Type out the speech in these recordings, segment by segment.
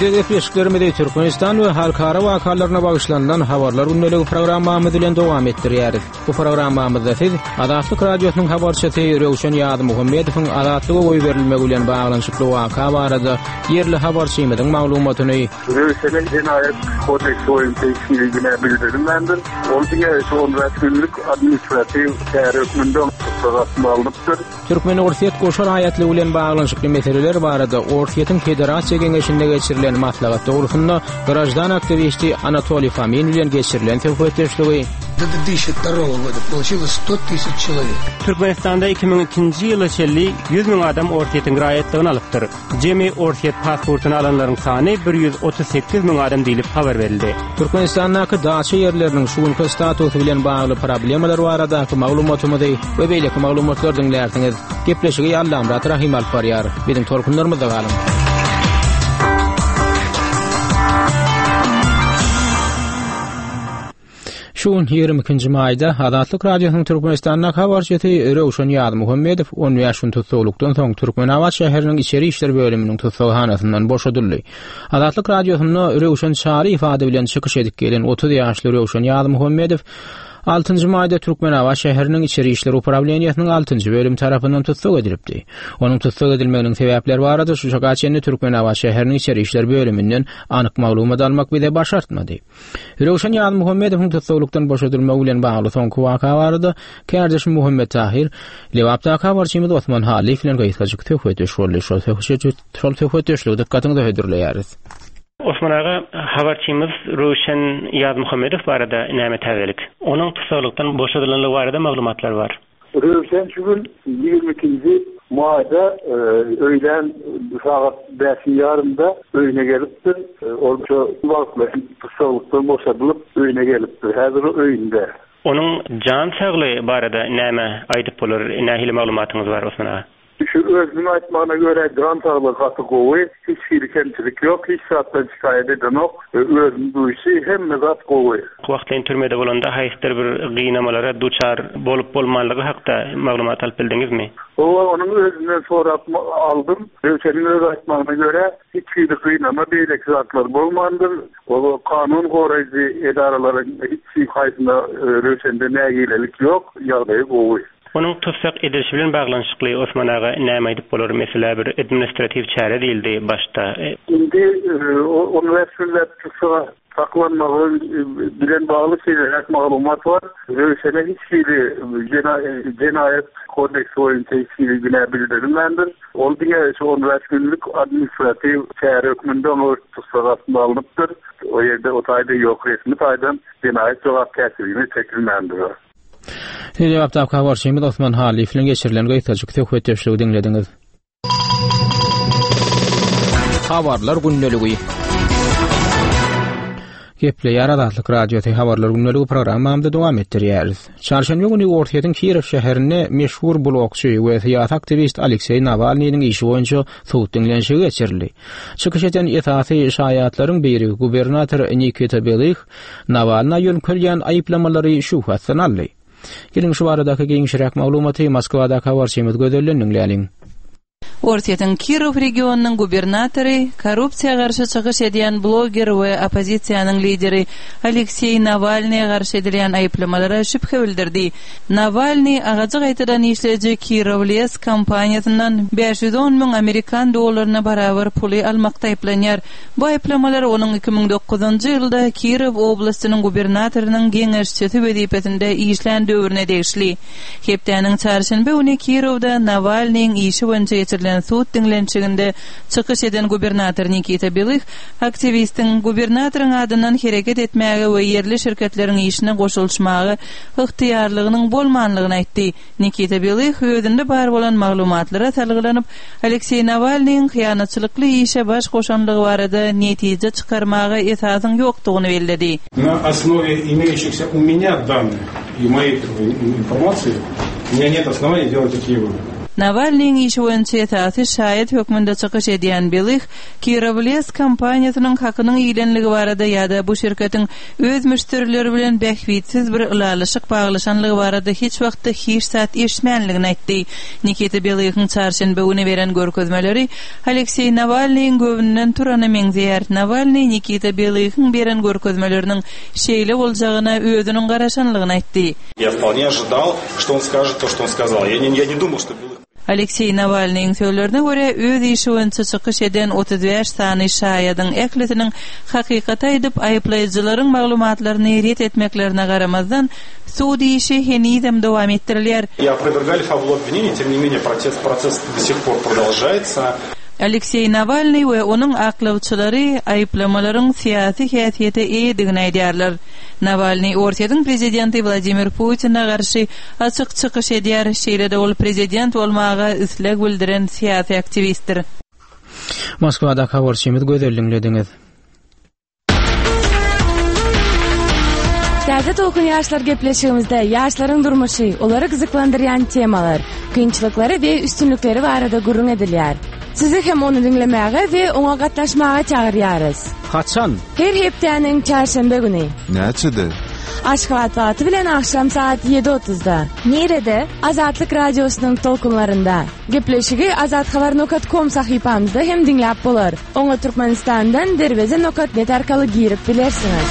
Birde peşiklerimizi Türkmenistan ve halkara vakalarına bağışlanan habarlar gündəligi programmamız bilen dowam etdirýäris. Bu programmamyzda siz Adatlyk radiosynyň habarçysy Röwşen Ýazy Muhammedowyň adatlyga goý berilmegi bilen baglanyşykly waka barada yerli habarçymyzyň maglumatyny Röwşen Jinayet Kodeks boýunça bildirilmendir. Oldiňe son rasmylyk administrativ tärepinden tutuklanypdyr. Türkmen Orsiýet goşar aýatly bilen baglanyşykly meseleler barada Orsiýetin Federasiýa Geňeşinde geçirilen maslahat doğrusunda grajdan aktivisti Anatoliy Fomin bilen geçirilen söhbetleşigi. До 2002 года получилось 100 000 человек. Türkmenistanda 2002 ýyly çelli 100 000 adam Orsiýetin graýatlygyny alypdyr. Jemi Orsiýet pasportyny alanlaryň sany 138 000 adam diýilip habar berildi. Türkmenistandaky daşy ýerleriniň şuňky statusy bilen bagly problemalar baradaky maglumatymyzy we beýleki maglumatlar dinlersiňiz. Gepleşigi ýallamda Rahim Alparýar. Bizim torkunlarymyzda galyň. Şuň 22-nji maýda Adatlyk radiosynyň Türkmenistandaky habarçysy Röwşen Ýazy Muhammedow 10 ýaşyny tutulukdan soň Türkmenawat şäheriniň içeri işler bölüminiň tutulhanasyndan boşadyldy. Adatlyk radiosynyň Röwşen şary ifade bilen çykyş edip gelen 30 ýaşly Röwşen Ýazy Muhammedow 6-njy maýda Türkmenawat şäheriniň içeri işler upravleniýasynyň 6-njy bölüm tarapyndan tutsak edilipdi. Onuň tutsak edilmeginiň sebäpleri barada şu şagaçyny Türkmenawat şäheriniň içeri işler bölüminden anyk maglumat almak bize başartmady. Röwşen Ýazy Muhammedowyň tutsaklykdan boşadylmagy bilen bagly soňky waka barada kardeşim Muhammed Tahir Lewapda habarçymyz Osman Halif bilen gaýtgaçyk töhfetleşli dikkatyňizi hödürleýäris. Osman ağa, habarçymyz Röwşen Ýazy Muhammedow barada näme täzelik? Onuň tutsaklykdan boşadylmagy barada maglumatlar bar. Röwşen şuň 22-nji maýda öýlen saat 5:30-da öýüne gelipdir. Orço wagtla tutsaklykdan boşadylyp öýüne gelipdir. Häzir öýünde. Onuň jan saglygy barada näme aýdyp bolar? Nähili maglumatyňyz bar Osman ağa? Şu özünün aýtmagyna görä grant sağlyk haky gowy, hiç şirketçilik ýok, hiç satdan şikayet edilmek, özüň duýşy hemme zat gowy. Wagtlaryň türmede bolanda haýstar bir gynamalara duçar bolup bolmanlygy hakda maglumat alyp bildingizmi? Onuň özünden sorap aldım. Röwşeniň öz aýtmagyna görä hiç gynama beýleki zatlar bolmandyr. O kanun goraýjy edaralaryň hiç haýsyna Röwşende nägilelik ýok, ýagdaýy gowy. Onuň tutsak edilişi bilen baglanyşykly Osman ağa näme aýdyp bolar? Mesela bir administrativ çäre diýildi başda. Indi onu resmiýet tutsak saklanmagy bilen bagly şeýler maglumat bar. Röwşene hiç Jinayet Kodeks boýunça bildirilmendir. Oldiňe son resmiýlik administrativ çäre hökmünden tutsakda alınıpdyr. O ýerde o taýda ýok, resmi taýdan jinayet jogapkärçiligi çekilmendir. Lewapda habarçymyz Osman Halif bilen geçirilen gaýtaçyk töhfetleşigi dinlediňiz. Habarlar gündäligi. Gepleýär Adatlyk radiosyny habarlar gündäligi programmamyzda dowam etdirýäris. Çarşamba güni Orsiýetin Kirew şäherine meşhur blogçy we siýasat aktivist Aleksey Navalnyň işi boýunça suwut dinlenşigi geçirildi. Çykyş eden esasy şaýatlaryň biri gubernator Nikita Belykh Navalny ýönkelýän aýyplamалary şuhasyn aldy. Gelin şu baradaky giňişirek maglumaty Moskwada habarçymyz gözellendiňläliň. Orsiýetin Kirew regionunyň gubernatory, korrupsiýa garşy çykyş edýän bloger we opozisiýanyň lideri Aleksey Navalnyň garşy edilen aýyplamalara şüphe bildirdi. Navalny agaçy gaýtadan işleji Kirewles kampaniýasyndan 510 000 Amerikan dollaryna barabar puly almakda aýplanýar. Bu aýyplamalar onuň 2009-njy ýylda Kirew oblastynyň gubernatorynyň geňeşçisi wezipesinde işlän döwrüne degişli. Hepdeniň çarşamba güni Kirewda Navalnyň işi boýunça geçirilen suwut dinlenşiginde çykyş eden gubernator Nikita Belykh aktivistin gubernatorun adından hereket etmäge we yerli şirketleriň işine goşulmagy ıhtiýarlygynyň bolmanlygyny aýtdy. Nikita Belykh özünde bar bolan maglumatlara salgylanyp Aleksey Navalnyň hyýanatçylykly işe baş goşanlygy barada netije çykarmagy esasyň ýokdugyny bildirdi. На основе имеющихся у меня данных и моей информации у меня нет оснований делать такие выводы. Navalnyň işi boýunça ýetaty şaýat hökmünde çykyş edýän Belich Kirovles kompaniýasynyň hakynyň iýlenligi barada ýa-da bu şirketiň öz müşterileri bilen bähwitsiz bir ulalyşyk baglaşanlygy barada hiç wagtda hiç saat eşitmänligini aýtdy. Nikita Belich'in çarşamba günü beren görkezmeleri Aleksey Navalnyň göwünden turany meňzeýär. Navalny Nikita Belich'in beren görkezmeleriniň şeýle boljagyna özüniň garaşanlygyny aýtdy. Я вполне ожидал, что он скажет то, что он сказал. Я не думал, что было. Aleksey Navalnyň sözlerine göre öz işi boýunça çykyş eden 35 sany şaýadyň ekletiniň hakykaty aýdyp aýyplaýjylaryň maglumatlaryny ret etmeklerine garamazdan suud işi henizem dowam etdirilýär. И опровергали фабулу обвинений, тем не менее процесс до сих пор продолжается. Aleksey Navalny we onuň aklawçylary aýplamalaryň syýasy häsiýete eýdigini aýdýarlar. Navalny Ortiýadyň prezidenti Vladimir Putin'e garşy açyk çykyş edýär. Şeýle-de ol prezident bolmaga isleg bildiren syýasy aktivistdir. Moskwada habarçymyz gözelliňlediňiz. Taze Tolkun Yaşlar gepleşigimizde yaşlaryň durmuşy, olary gyzyklandyrýan temalar, kynçylyklary we üstünlükleri barada gurrun edilýär. Sizi hem onu dinlemäge we oňa gatnaşmaga çagyrýarys. Haçan? Her hepdeniň çarşamba güni. Näçede? Aşgabat wagty bilen akşam saat 7:30-da. Nerede? Azatlyk radiosynyň tolkunlarında. Gepleşigi azathabar.com sahypamyzda hem dinläp bolar. Oňa Türkmenistandan derweze.net arkaly girip bilersiňiz.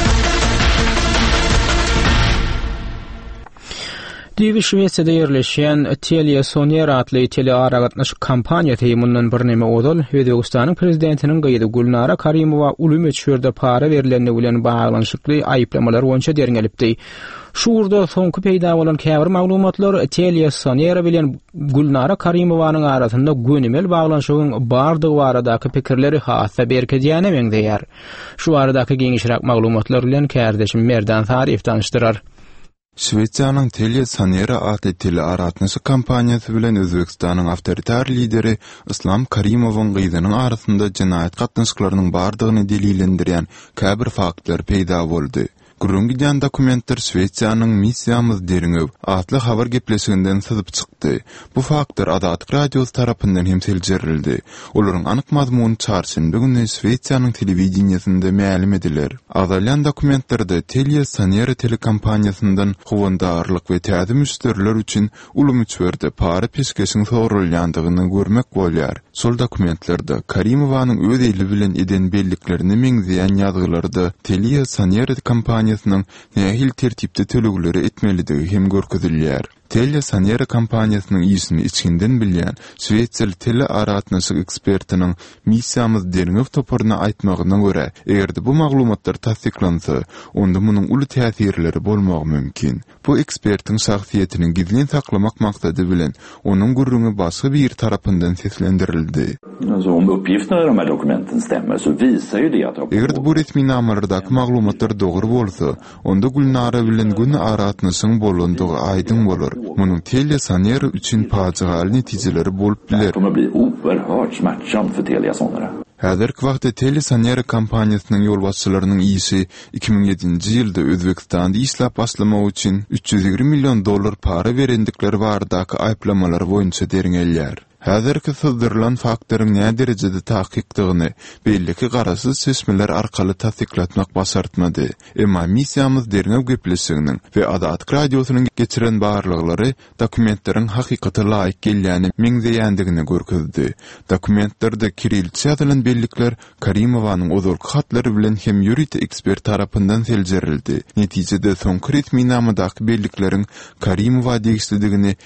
Diýip Şweýçarda ýerleşýän Telia Sonera atly telearagatnaşyk kampaniýa teýmünden bir näme odal Özbegistanyň prezidentiniň gyýdy Gulnara Karimowa ulum etşerde para berilenine bilen baglanyşykly aýyplamalar boýunça deriňelipdi. Şu urda soňky peýda bolan käbir maglumatlar Telia Sonera bilen Gulnara Karimowanyň arasynda gönümel baglanyşygyň bardygy baradaky pikirleri hassa berkedýäne meňzeýär. Şu aradaky geňişrak maglumatlar bilen kärdeşim Merdan Sarif tanışdyrar. Şweýçarnyň Telia Sonera atly telearatnaşyk kampaniýasy bilen Özbegistanyň awtoritar lideri Islom Karimowyň gyýdynyň arasynda jinaýat gatnaşyklarynyň bardygyny delillendirýän käbir faktlar peýda boldy. Gurrun giden dokumentler Şweýçarnyň missiýamyz deriňew atly habar gepleşiginden syzyp çykdy. Bu faktor Azatlyk radiosu tarapyndan hem seljerildi. Olaryň anyk mazmuny çarşamba günü Şweýçarnyň telewiziýasynda ma'lum ediler. Azalan dokumentlerde Telia Sonera telekompaniýasyndan howandarlyk we täze müşteriler üçin ulum üçberde para peşkeşiň sorulýandygyny görmek bolýar. Sol dokumentlerde Karimowanyň öz eli bilen eden belliklerini meňzeýän ýazgylary Telia Sonera kompaniyasının nähil tertipde tölegleri etmelidigi hem görkezilýär. Telia Sonera kompaniyasının ýysyny içinden bilýän Şweýçar telearatnaşyk ekspertiniň missiýamyz deriňew toparyna aýtmagyna görä, egerde bu maglumatlar tasdiklansa, onda munyň uly täsirleri bolmagy mümkin. Bu ekspertiň şahsiýetini gizlen saklamak maksady bilen onuň gurruny başga bir tarapyndan seslendirildi. Om uppgifterna i de här dokumenten stämmer så visar ju det att Eger bu resmi namalardaky maglumatlar dogry bolsa, onda Gulnara bilen gün aratnasyň bolandygy aýdyn bolar. Munyň Telia Sonera üçin paçagal netijeleri bolup biler. Det kommer bli oerhört smärtsamt för Telia Sonera. Häzirki wagtda Telia Sonera kompaniýasynyň ýolbaşçylarynyň ýyşy 2007-nji ýylda Özbegistanda işläp başlamak üçin $320 milyon para berendikleri baradaky aýplamalar boýunça deriňelýär. Häzirki sızdyrylan faktoryň näme derejede tahkikdygyny belli garasyz seçmeler arkaly tasdiklatmak başartmady. Emma missiýamyz deriňew gepleşiginiň we Azatlyk radiosynyň geçiren barlyklary dokumentleriň hakykaty laýyk gelýäni meňzeýändigini görkezdi. Dokumentlerde kirilçe ýazylan bellikler Karimowanyň ozurky hatlary bilen hem ýuridik ekspert tarapyndan seljerildi. Netijede soňky resmi namadaky bellikleriň Karimowa degişlidigini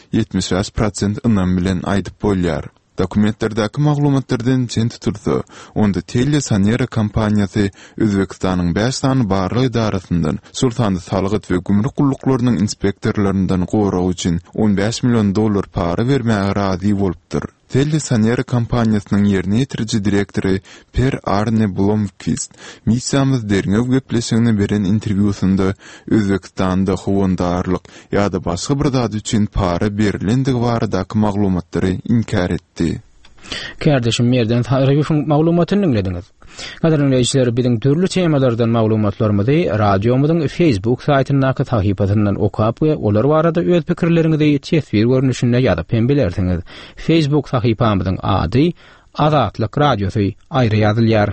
75% ynam bilen aýdyp bolýar. Dokumentlerdäki maglumatlardan çen tutursa, onda Telia Sonera kompaniýasy Özbegistanyň 5 sany barlyk idarasyndan Sultany Salgyt we Gümrük gulluklarının inspektorlaryndan goraw üçin $15 milyon para bermäge razy bolupdyr. Telia Sonera kompaniýasynyň ýerine ýetiriji direktory Per Arne Blomqvist missiýamyz deriňew gepleşigine beren interwýusynda Özbegistanda howandarlyk ýa-da başga bir zat üçin para berilendigi baradaky maglumatlary inkar etdi. Kardeşim Merdan Sarif maglumatyny dinlediňiz. Gaderleýçiler biziň türlü temalardan maglumatlarymyzy radiomyzyň Facebook saýtyndaky tahypatyndan okap we olar barada öz pikirleriňizi tesbir görnüşinde ýazyp hem bilersiňiz. Facebook tahypamyzyň ady Azatlyk Radiosy aýry ýazylýar.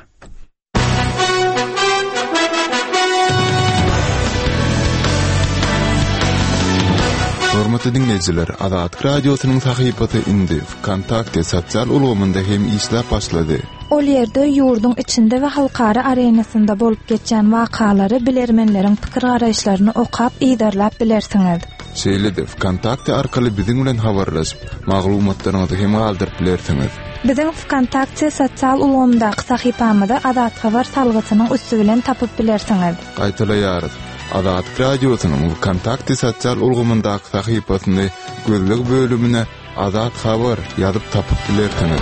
Hormatly dinleyijiler, Azatlyk Radiosynyň sahypasy indi Kontakte sosial ulgamynda hem işläp başlady. Ol ýerde ýurdun içinde we halkara arenasynda bolup geçen wakalary bilermenleriň pikir garaýşlaryny okap ýydarlap bilersiňiz. Şeýle-de Kontakte arkaly biziň bilen habarlaşyp, maglumatlaryňyzy hem galdyryp bilersiňiz. Biziň Kontakte sosial ulgamyndaky sahypamyzda Azat habar salgysynyň üstü bilen tapyp bilersiňiz. Gaýtalaýarys. Azatlyk Radiosynyň Kontakte sosial ulgamyndaky sahypasyny gözleg bölümine Azat habar ýazyp tapyp bilersiňiz.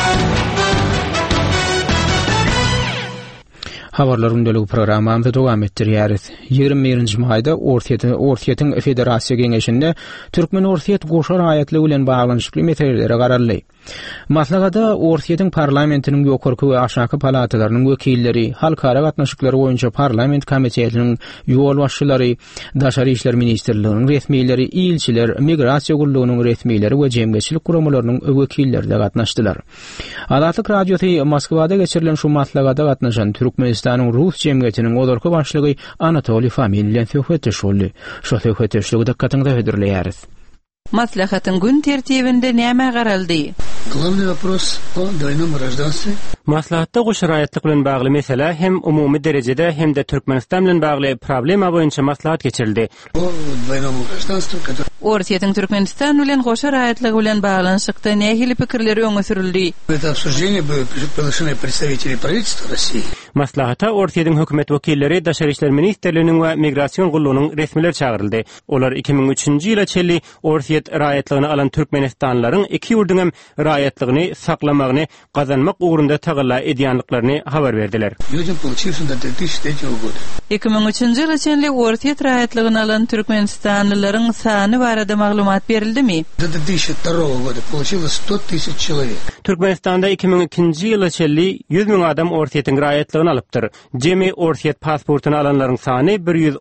Habarlar ündeligi programmamyzda dowam etdirýäris. 21-nji maýda Orsiýetiň Federasiýa Geňeşinde Türkmen Orsiýet goşa raýatligi bilen baglanyşykly meselelere garaldy. Maslagada Orsiýetiň parlamentiniň ýokarky we aşaky palatalarynyň wekilleri, halkara gatnaşyklary boýunça parlament komitetiniň ýol başçylary, Daşary işler ministrliginiň resmiýetleri, ilçiler, migrasiýa gullugynyň resmiýetleri we jemgyýetçilik guramalarynyň wekilleri de gatnaşdylar. Azatlyk Radiosy Moskwada geçirilen şu maslagada gatnaşan Türkmenistanyň Rus jemgyýetiniň olarky başlygy Anatoliy Famil bilen söhbetleşdi. Şu söhbetleşigi dikkatiňizi hödürleýäris. Maslahatın gün tertibinde näme garaldy? Главный вопрос о двойном гражданстве. Maslahatda goşa raýatlyk bilen bagly mesele hem umumy derejede hem de Türkmenistan bilen bagly problema boýunça maslahat geçirildi. О двойном гражданстве, которое Orsiýetiň Türkmenistan bilen goşa raýatlygy bilen baglanşykda nähili pikirleri öňe sürildi. это обсуждение было приглашены представители правительства России. Maslahata Orsiýetiň hökümet wekilleri, Daşary işler ministrliginiň we migrasiýon gullugynyň resmiler çağıryldy. Olar 2003-nji ýyla çelli Orsiýet raýatlygyny alan Türkmenistanlaryň iki ýurdun hem raýatlygyny saklamagyny gazanmak ugrunda tagalla edýänliklaryny habar berdiler. Людям, получившим до 2003 года. 2003-nji ýyla çelli Orsiýet raýatlygyny alan Türkmenistanlylaryň sany barada maglumat berildimi? До 2002 года получилось 100 000 человек. Türkmenistanda 2002-nji ýyla çelli 100 000 adam Orsiýetiň raýatlygyny alypdyr. Jemi Orsiýet pasportuny alanlaryň sany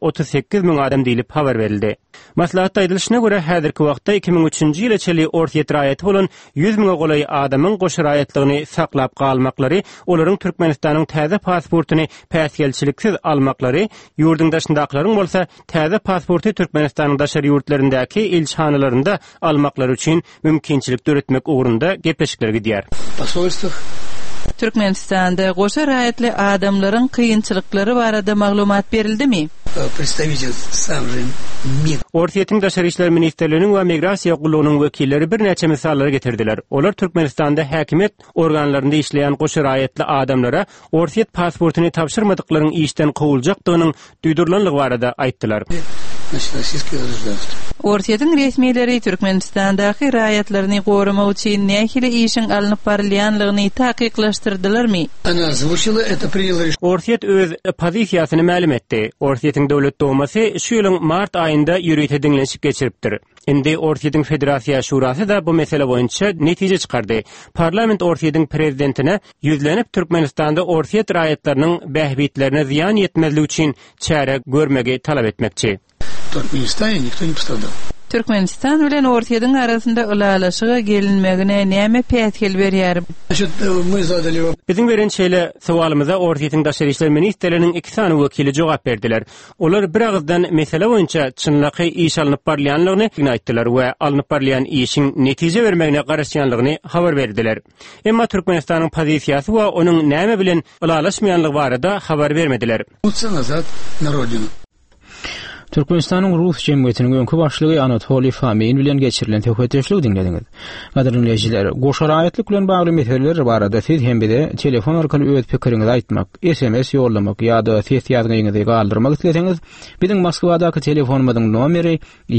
138 000 adam diýilip habar berildi. Maslahatda aýdylyşyna görä häzirki wagtda 2003-nji ýyla çelli Orsiýet raýaty bolan 100 000 golay adamyň goşa raýatlygyny saklap galmaklary, olaryň Türkmenistanyň täze pasportuny päsgelçiliksiz almaklary, ýurdun daşyndaklaryň bolsa täze pasporty Türkmenistanyň daşary ýurtlaryndaky elçihanlarynda almaklary üçin mümkinçilik döretmek ugrunda gepleşikler gidýär. Посольствах Türkmenistanda goşa raýatly adamlaryň kıyınçylyklary barada maglumat berildimi? представитель сам же МИД. Orsiýetiň Daşary işler ministrliginiň we migrasiýa gullugynyň wekilleri bir neçe misallar getirdiler. Olar Türkmenistanda häkimet organlarynda işleýän goşa raýatly adamlara Orsiýet pasportuny tapşyrmadyklaryň işden kowuljakdygynyň duýdurulanlygy barada aýtdylar. Значит, российское гражданство. Orsiýetiň resmiýetleri Türkmenistandaky raýatlaryny gorumak üçin nähili işin alınıp barylýanlygyny taýyklaşdyrdylarmy? Она озвучила это, приняла решение. Orsiýet öz pozisiýasyny ma'lum etdi. Orsiýetiň döwlet dumasy şu ýylyň mart aýynda ýürüýte diňleşik geçiripdir. Endi Orsiýetiň Federasiýa Şurasy da bu mesele boýunça netije çykardy. Parlament Orsiýetiň prezidentine ýüzlenip Türkmenistanda Orsiýet raýatlarynyň bähbitlerine ziýan ýetmezligi üçin çäre görmegi talap etmekçi. В Туркменистане никто не пострадал. Türkmenistan bilen Orsiýetiň arasynda ulalaşyga gelinmegine näme päsgel berýär? Значит, мы задали вопрос. Biziň beren şeýle sowalymyza Orsiýetiň Daşary işler ministrliginiň iki sany wekili jogap berdiler. Olar bir agızdan mesele boýunça çynlaky iş alınıp barylýanlygyny aýtdylar we alınıp barylýan işiň netije bermegine garaşýanlygyny habar berdiler. Emma Türkmenistanyň pozisiýasy we onuň näme bilen ulalaşmaýanlygy barada habar bermediler. Назад на родину. Türkmenistanyň Rus jemgyýetiniň öňkü başlygy Anatoliy Famil bilen geçirilen töhfetleşigi dinlediňiz. Gaderleýijiler, goşa raýatlyk bilen bagly meseleler barada siz hem de telefon arkaly öz pikiriňizi aýtmak, SMS ýollamak ýa-da ses ýazgyňyzy galdyrmak isleseňiz, biziň Moskwadaky telefonumyzyň nomeri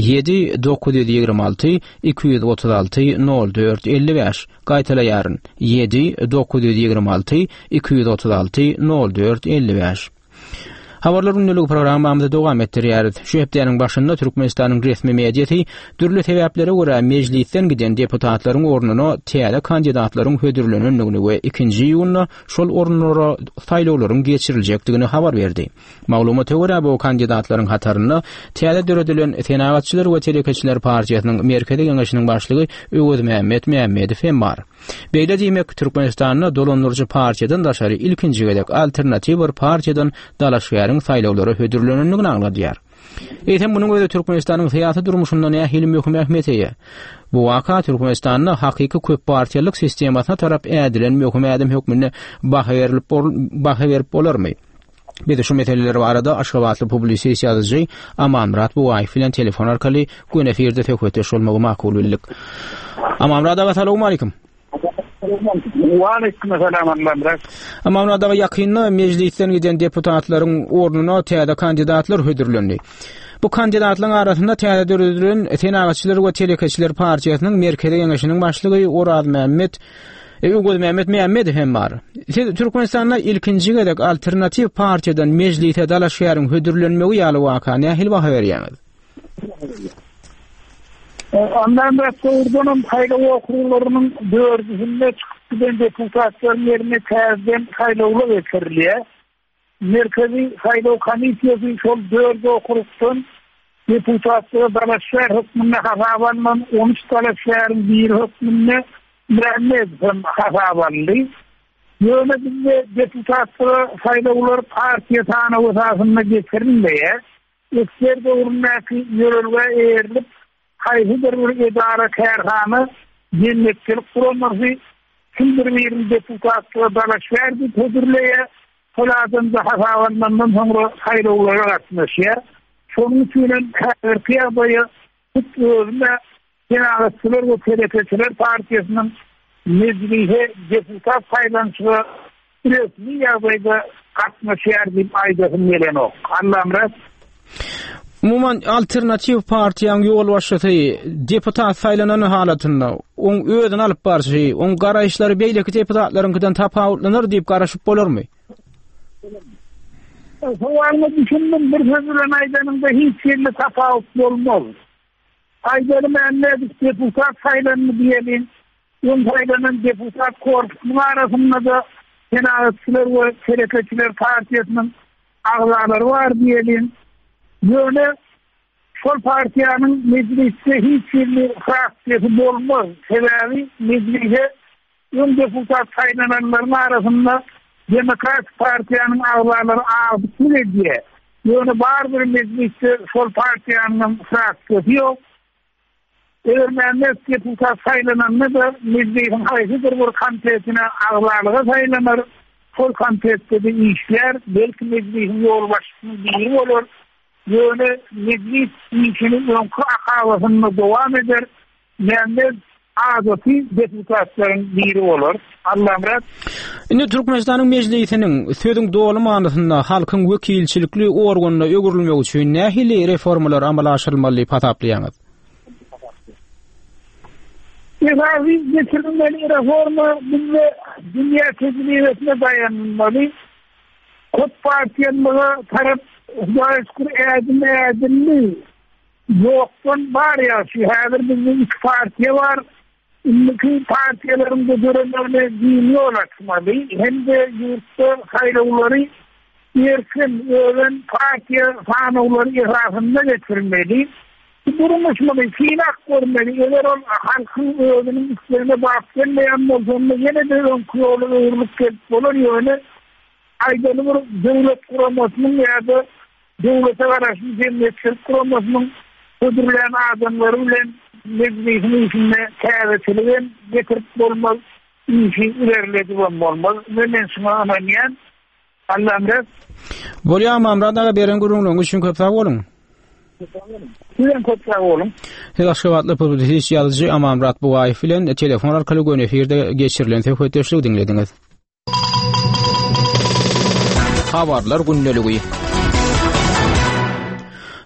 7-926 236 04 55. Gaýtalaýaryn 7-926 236 04 55. Habarlar ünlülük programamyzda dowam etdirýäris. Şu hepdeýanyň başynda Türkmenistanyň resmi mediýasy dürli sebäplere görä mejlisden giden deputatlaryň ornuny täze kandidatlaryň hödürlenenligini we 2-nji ýylyna şol ornlara saýlawlaryň geçirilýekdigini habar berdi. Maglumata görä bu kandidatlaryň hataryny täze döredilen senagatçylar we telekeçiler partiýasynyň Merkezi Geňeşiniň başlygy Öwüz Mämmedow hem bar. Beýle diýmek Türkmenistanyň dolandyrjy partiýadan daşary ilkinji gedek alternativ bir partiýadan dalaşýaryň saýlawlary hödürlenenligini aňladýar. Eýtem munyň öňünde Türkmenistanyň syýasy durmuşyndan nähili möhüm ähmiýeti. Bu waka Türkmenistanyň hakyky köp partiýalyk sistemasyna tarap ädilen möhüm ädim hökmüne baha berip bolarmy? Bir de şu meseleler barada Aşgabatly publisist ýazyjy Amamrat Buwaýew bilen telefon arkaly gün eferde söhbetdeş bolmagy makul bildik. Amamrat, assalamu alaykum. Waalaikum assalam Amamrat. Amamrat, ýakynda mejlisden giden deputatlaryň ornuna täze kandidatlar hödürlendi. Bu kandidatlaryň arasynda täze döredilen senagatçylar we telekeçiler partiýasynyň Merkezi Geňeşiniň başlygy Öwüz Mämmedow hem bar. Türkmenistanyň ilkinji gedek alternativ partiýadan mejlise dalaşýaryň hödürlenmegi ýaly waka nähili baha berýäňiz? Ondan da sorduğum saýlaw okruglarynyň dördüsinde çykyp giden deputatlaryň ýerine täzeden saýlawlar geçirilýär. Merkezi saýlaw komissiýasy şol dördü okrugdan deputatlara dalaşýar hökmüne hasabanman 13 dalaşýaryň bir hökmüne Mämmedow hasabanly. Ýöne bizde deputatlara saýlawlar partiýa tanawy esasynda geçirilmeýär. Ekserde urunnaky ýörelge erilip haýsy bir edara kärhany ýenekçilik guramasy kimdir bir deputatlara dalaşýar diýip hödürleýär. Şoladan da hasabandan soňra saýlawlara gatnaşýar. Şonuň üçin her kıyabayı tutduğunda senagatçylar we telekeçiler partiýasynyň meclise deputat saýlançygy resmi ýazyda gatnaşýar diýip aýdygym gelen ok. Anlamraz. Umuman alternativ partiýaň ýol başlasy deputat saýlanan halatynda oň özüni alyp barşy, oň garaýşlary beýleki deputatlaryňkydan tapawutlanır diýip garaşyp bolarmy? Soňra düşündim bir söz bilen aýdanymda hiç ýerle tapawut bolmaz. Aýdany Mämmedow deputat saýlanmy diýelim. Oň saýlanan deputat korpusynyň arasynda da senagatçylar we telekeçiler partiýasynyň agzalary bar diýelim. Ýöne şol partiýanyň meclisde hiç ýerli fraksiyasy bolmaz. Sebäbi meclise oň deputat saýlananlaryň arasynda Demokrat partiýanyň agzalary aýdyp edýär. Ýöne bar bir meclisde şol partiýanyň fraksiyasy ýok. Eger Mämmedow deputat saýlananda da meclisin haýsy bir komitetine agzallyga saýlanar. Şol komitetde işler belki meclisin ýolbaşçysynyň biri bolar. Ýöne meclis işini öňkü akawasyny dowam eder. Mämmedow adaty deputatlaryň biri bolar. Allamrat. Indi Türkmenistanyň mejlisiniň sözüň dowamy manysynda halkyň wekilçilikli organyna öwrülmek üçin nähili reformalar amala aşyrylmaly pataplanýar? Ýa-da geçirilmeli reforma bizde dünýä tecrübesine dayanmaly. Köp partiýalara tarap ýaşkur ädilli ýokdan bar ýaşy. Häzir bizde iki partiýa bar. İki partiýalaryň göreňlerine diýip ýolatmaly. Hem de ýurtda saýlawlary erkin ölen partiýa sanawlary ýerinde geçirilmeli. Durmuşmaly, finak görmeli. Eger ol halkyň özüniň işlerine bakýan bolsa, ýene de öňkü ýoly öwrülip gelip bolar ýöne aýdaly bir döwlet kuramasynyň ýa-da döwlete garaşy jemgyýetçilik kuramasynyň ödürlen adamlary bilen meclisin işine täzeçiligin getirip bolmaz, işi ilerledip bolmaz. Men şuna amanýan Allamraz. Bolýar Amamrat beren gurulmagy üçin köp sag bolun. Sizden köp sag bolun. Aşgabatly publisist ýazyjy Amamrat Buwaýew bilen telefon arkaly gün eferde geçirilen söhbetdeşlik dinlediňiz. Habarlar günneligi.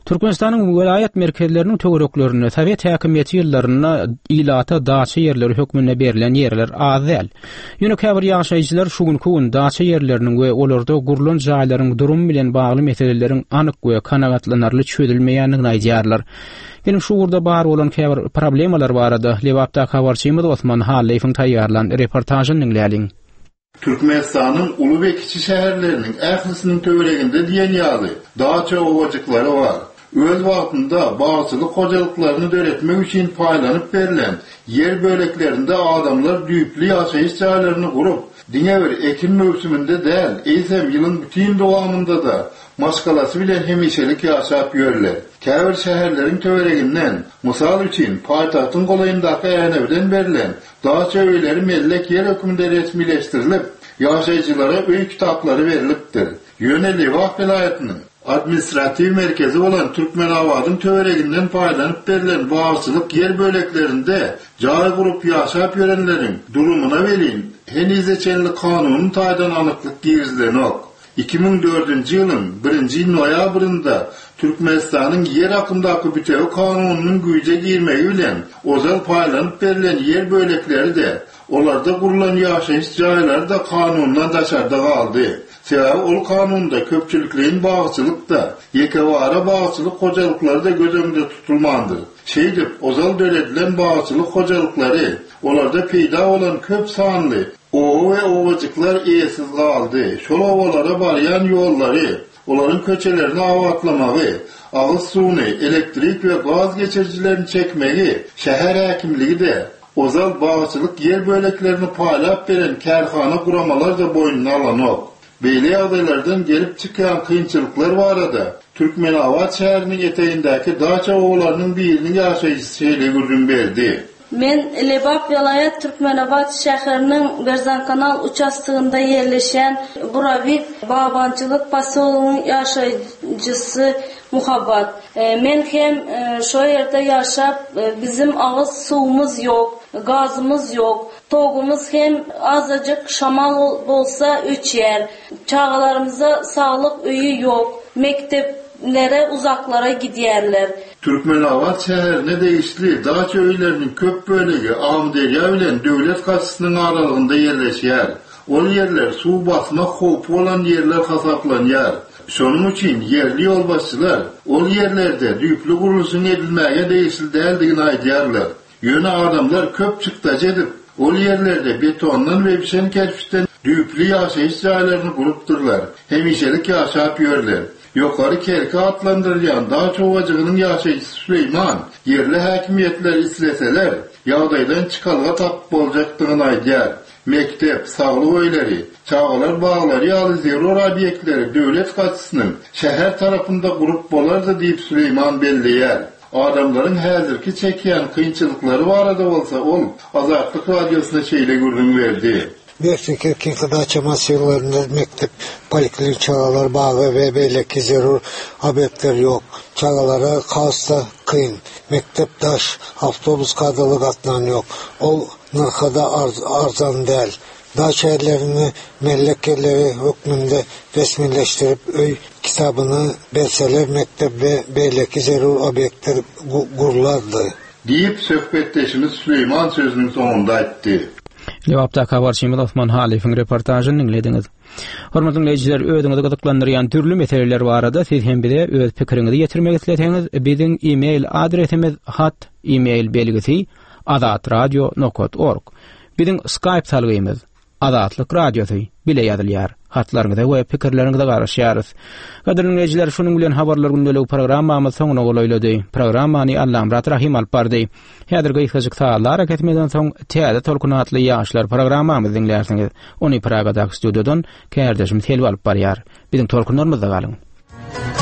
Türkmenistanyň vilayet merkezleriniň töwereklerini Sowet häkimiýeti ýyllaryna ilata daça ýerleri hökmünde berilen ýerler az däl. Ýöne käbir ýaşaýjylar şu günkü gün daça ýerleriniň we olarda gurulan jaýlaryň durumy bilen bagly meseleleriň anyk we kanagatlanarly çözülmeýändigini aýdýarlar. Benim şu urda bar bolan käbir problemalar barada Lewapda habarçymyz Osman Halleýewiň taýýarlan reportajyny dinläliň. Türkmenistan'ın ulu ve kiçi şehirlerinin ählisiniň töwereginde diýen ýaly daça owajyklary var. Öz wagtynda bağçylyk hojalyklaryny döretmek üçin paýlanyp berilen yer böleklerinde adamlar düýpli ýaşaýyş jaýlaryny gurup, diňe bir ekim mövsüminde däl, eýsem ýylyň bütün dowamında da maskalasy bilen hemişelik ýaşap ýörler. Käbir şäherleriň töwereginden, mysal üçin paýtagtyň golayyndaky änebilen berilen daça öýleri mellek yer hökmünde resmileşdirilip, ýaşaýjylara öý kitaplary berilipdir. Ýöne Lewap vilayatynyň administrativ merkezi olan Türkmenawadyň töwereginden paýlanyp berilen bağçylyk yer böleklerinde jaý gurup ýaşap ýörenleriň durumuna welin henizeçenli kanunyň taýdan anyklyk girizlenok. 2004-nji ýylyň 1-nji noýabrynda Türkmenistanyň yer hakyndaky bütew kanunynyň güýje girmegi bilen ozal paýlanyp berilen yer bölekleri de olarda gurulan ýaşaýyş jaýlary da kanundan daşarda galdy. Sebäbi ol kanunda köpçülikliğin bağçılıkda, yekewara bağçılık hojalyklary da göz öňünde tutulmandyr. Şeýdip, ozal döredilen bağçılık hojalyklary, olarda peýda bolan köp sanly owa we owajyklar eýesiz galdy. Şol owalara barýan ýollary, olaryň köçelerini awatlamagi, agyz suwny, elektrik we gaz geçirjilerini çekmegi, şäher häkimligi de ozal bağçılık yer böleklerini paýlap beren kärhana kuramalar da boýnuna alanok. Beýle ýagdaýlardan gelip çykan kynçylyklar barada Türkmenawat şäheriniň eteğindäki daça owalarynyň biriniň ýaşaýjysy şeýle görgün berdi. Men Lewap vilayet Türkmenawat şäheriniň Berzan kanal uçastygynda ýerleşen Buravik babançylyk pasolynyň ýaşaýjysy Muhabbat. Men hem şo ýerde ýaşap, bizim agyz suwumuz ýok, gazymız ýok. Togumuz hem azıcık şamal bolsa öçer. Çağlarımıza sağlık öýü yok. Mekteplere uzaklara gidýärler. Türkmenawat şäherine değişli daça öýleriniň köp bölegi Amderýa bilen döwlet gaçysynyň aralygynda ýerleşýär. Ol yerler suw basmak howpy bolan yerler hasaplanýar. Şonuň üçin yerli ýolbaşçylar ol yerlerde düýpli guruluşyň edilmäge değişli däldigini aýdýarlar. Ýöne adamlar köp çykdaş edip ol yerlerde betondan we biçen kerpiçden düýpli ýaşaýyş jaýlaryny gurupdyrlar. Hemişelik ýaşap ýörler. Ýokary kerke atlandyrýan daça owajygynyň ýaşaýjysy Süleyman yerli häkimiýetler isleseler ýagdaýdan çykalga tap boljakdygyny aýdýar. Mektep, saglyk öýleri, çağalar baglary ýaly zerur obýektleri döwlet gaçysynyň şäher tarapynda gurup bolardy diýip Süleyman belleýär. Adamların häzirki çekýän kynçylyklary barada bolsa ol Azatlyk radiosyna şeýle görgün berdi. Meksika daça masyýlarynda mektep, poliklinik çağalar bagy we beýleki zerur obýektler ýok. Çağalara hasta kyn, mektep daş, awtobus kadaly gatnan ýok. Ol narhada arzan däl. Daça ýerlerini mellekeleri hökmünde resmileşdirip öý kitabyny berseler mektep we beýleki zerur obýektler gurulardy. Diýip söhbetdeşimiz Süleyman sözüniň soňunda aýtdy. Lewapda habarçymyz Osman Halleýewiň reportažyny dinlediňiz. Hormatly dinleýijiler, öýüňizde gyzyklandyrýan türlü meseleler barada siz hem bide öz pikiriňizi ýetirmek isleteňiz, biziň e-mail adresimiz hat@email belgisi azatradio.org. Biziň Skype salgyýymyz Azatlyk Radiosy bile ýazylýar. Hatlaryňyza we pikirleriňize garaşýarys. Gaderli dinleýijiler, şonuň bilen habarlar gündelik programmamyz soňuna golaýlady. Programmany Allam Rahim alyp bardy. Häzirki ýygyjyk saatlar haketmeden soň täze tolkunatly ýaşlar programmamyzy dinleýärsiňiz. Ony Pragadaky studiodan kärdeşim Telbi alyp barýar. Biziň tolkunlarymyzda galyň.